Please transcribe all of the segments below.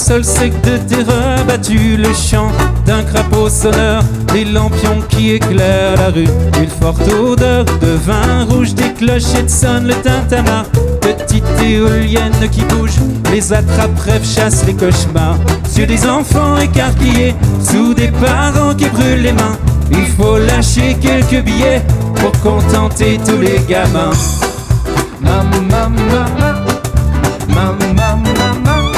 sol sec de terreur battu, le chant d'un crapaud sonneur, des lampions qui éclairent la rue, une forte odeur de vin rouge, des clochettes sonnent le tintamarre. Petite éolienne qui bouge, les attrape-rêves chassent les cauchemars. Sur des enfants écarquillés, sous des parents qui brûlent les mains, il faut lâcher quelques billets pour contenter tous les gamins. Maman, maman, maman, maman,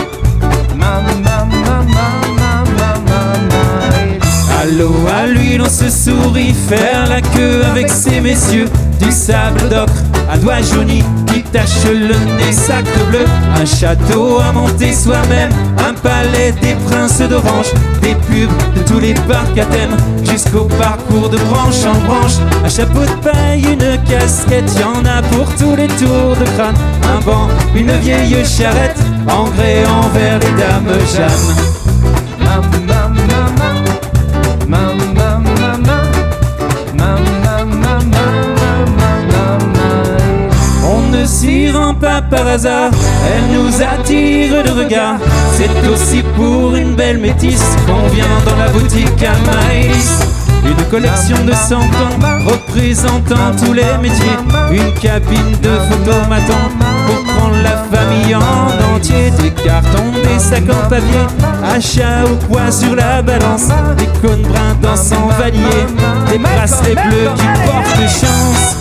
à l'eau, à l'huile, on se sourit, faire la queue avec ces messieurs du sable d'ocre à doigts jaunis qui tachent le nez sacre bleu. Un château à monter soi-même, un palais des princes d'Orange, des pubs de tous les parcs à thème jusqu'au parcours de branche en branche. Un chapeau de paille, une casquette, y'en a pour tous les tours de crâne. Un banc, une vieille charrette, en grès en verre, les dames Jeanne. On ne s'y rend pas par hasard, elle nous attire de regard. C'est aussi pour une belle métisse qu'on vient dans la boutique à Maëlys. Une collection de 100 ans représentant tous les métiers, une cabine de photomaton pour prendre la famille en entier. Des cartons, des sacs en papier, achat au poids sur la balance, des cônes bruns dans son valier, des bracelets bleus qui portent chance.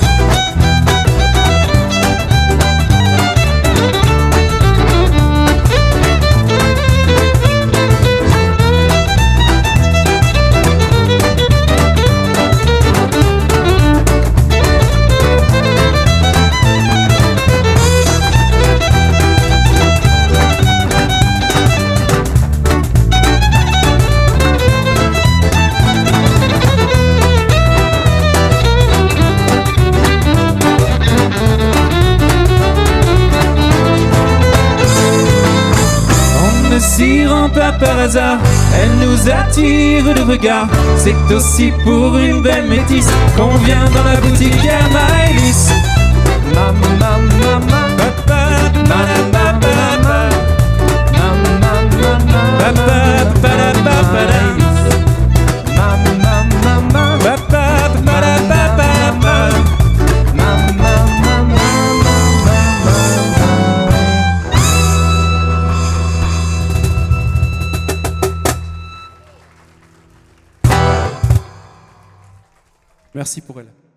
S'y rend pas par hasard, elle nous attire de regard. C'est aussi pour une belle métisse qu'on vient dans la boutique à Maëlys. Merci pour elle.